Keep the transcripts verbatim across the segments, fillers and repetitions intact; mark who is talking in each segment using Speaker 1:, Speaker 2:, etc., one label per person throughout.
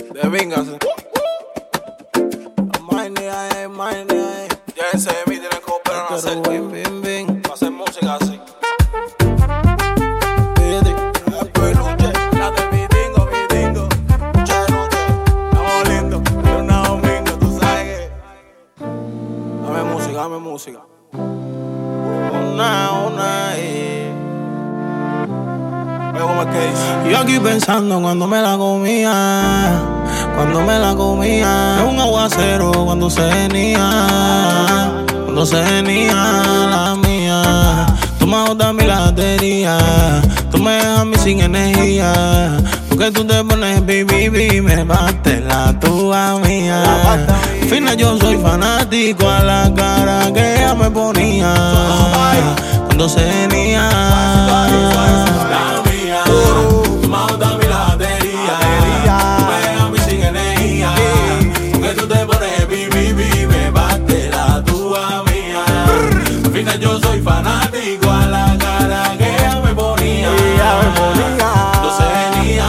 Speaker 1: De Véngase. Money, money. Ya ese de mí tienen que operar a hacer. Bing, bing, bing. Pa' hacer música así. La de mi dingo, mi dingo. Mucha noche. Estamos lindos. Pero una domingo, tú sabes que. Dame música, dame música. Una, una, eh. ¿Cómo es que dice? Yo aquí pensando cuando me la comía, cuando me la comía. Es un aguacero cuando se venía, cuando se venía la mía. Tú me agotas mi latería, tú me dejas a mí sin energía. Porque tú te pones baby, me bate la tuya mía. Fina, yo soy fanático a la cara que ella me ponía cuando se venía. Tú me agotas mi latería, tú me dejas a mí sin energía. Porque tú te pones baby, me bate la tuya mía. Fina, yo soy fanático a la cara que ella me ponía, cuando se venía.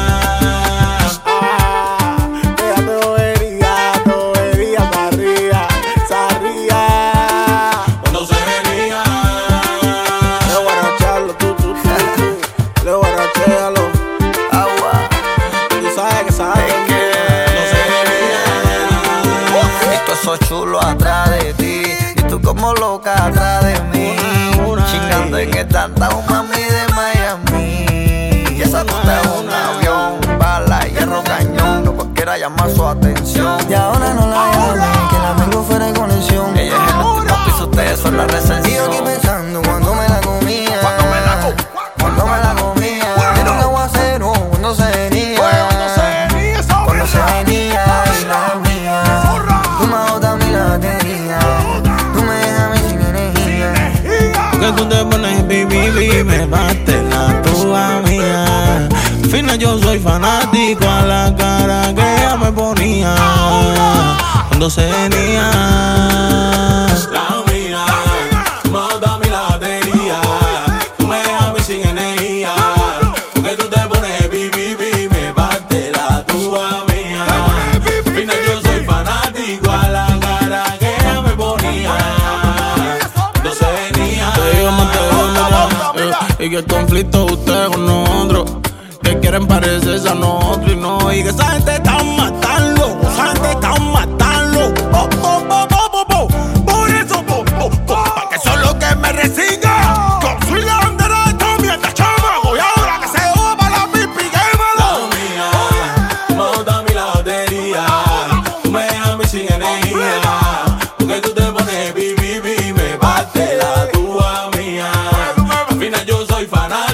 Speaker 2: Ella te bobería, te bobería, sarría, sarría.
Speaker 1: Cuando se venía.
Speaker 2: Le guaracharlo, tú, tú, tú, tú. Le guarachéalo. Agua. Tú sabes que sabes que
Speaker 1: Cuando se venía.
Speaker 3: Y tú esos chulos atrás de ti, y tú como loca atrás de mí, chingando en el downtown, mami, de Miami. Y esa nota es un avión, bala, hierro, cañón, no cualquiera llama su atención. Y ahora no la llamen, que la vengo fuera de conexión. Ella es el último piso, ustedes son la recepción. Y yo aquí pensando cuando me la comía, cuando me la comía, cuando me la comía. Era un aguacero cuando se venía, cuando se venía, cuando se venía y la mía. Tú me agotas mi latería, tú me dejas a mí sin energía.
Speaker 1: Porque tú te pones baby, me bate la tuya mía. Fina, yo soy fanático a la cara que ella me ponía cuando se venía. La mía, tú me agotas mi latería, tú me dejas a mí sin energía. Porque tú te pones baby, me bate la tuya mía. Fina, yo soy fanático a la cara que ella me ponía cuando se venía. Te digo, más te digo, mira, y que el conflicto ustedes con nosotros, que quieren parecerse a nosotros y no, y que esa gente está matando, esa gente está matando. Oh, oh, oh, oh, oh, oh. Por eso, oh, oh, oh, para que son los que me resigan. Yo soy la bandera de esta mierda, chamaco, y ahora que se joda para la pipi, quémalo. La mía, tú me agotas mi latería, tú me dejas a mí sin energía. Porque tú te pones baby, me bate la tuya mía. Al final yo soy fanático